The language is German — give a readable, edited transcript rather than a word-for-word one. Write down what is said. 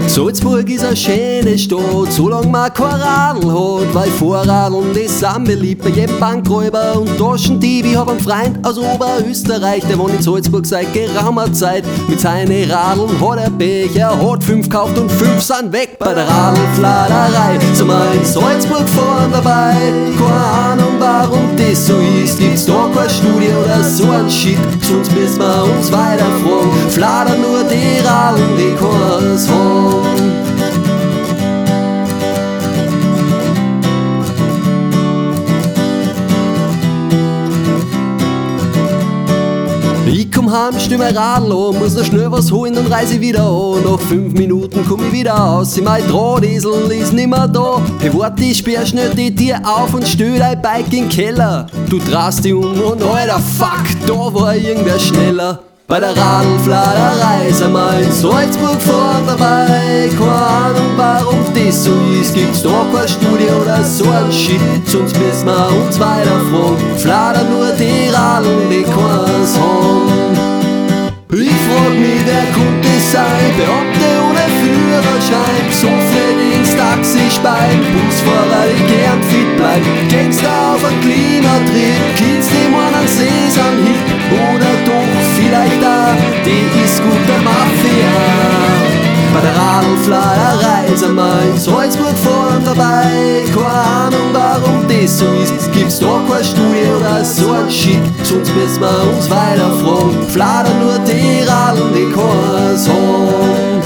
Salzburg ist eine schöne Stadt, solange man kein Radl hat, weil Vorradeln, das sind beliebt bei jedem Bankräuber und Taschendieb. Ich hab einen Freund aus Oberösterreich, der wohnt in Salzburg seit geraumer Zeit. Mit seinen Radeln hat er Pech, er hat 5 gekauft und 5 sind weg bei der Radlfladerei. Sind wir in Salzburg fahren dabei, keine Ahnung warum das so ist. Gibt's da keine Studie oder so ein Shit, sonst müssen wir uns weiter fragen. Fladern nur die Radeln, die keins haben. Ich komm heim, stell mein Radl an, muss noch schnell was holen, dann reise ich wieder an. Nach 5 Minuten komm ich wieder aus, mein Drahtesel ist nimmer da. Hey, warte, ich sperr schnell die Tür auf und stell dein Bike in den Keller. Du drehst dich um und alter fuck, da war irgendwer schneller. Bei der Radlfladerei sind wir in Salzburg fahren dabei. Keine Ahnung warum das so ist, gibt's da keine Studie oder so ein Shit, sonst müssen wir uns weiter fragen. Fladern nur die Radeln, die keins haben. Ich frag mich, wer könnte sein? Beamte ohne Führerschein, Besoffene Taxispein, Busfahrer, die gern fit bleiben, Gangster auf ein Klimatrip, Kids, die meinen an Sesam-Hit, oder doch vielleicht da die ist gute Mafia. Bei der Radlfladerei sind wir in Salzburg fahren dabei. Keine Ahnung warum das so ist, gibt's da keine Studie oder so ein Shit, sonst müssen wir uns weiter fragen. Fladern nur die Radeln, die keins haben.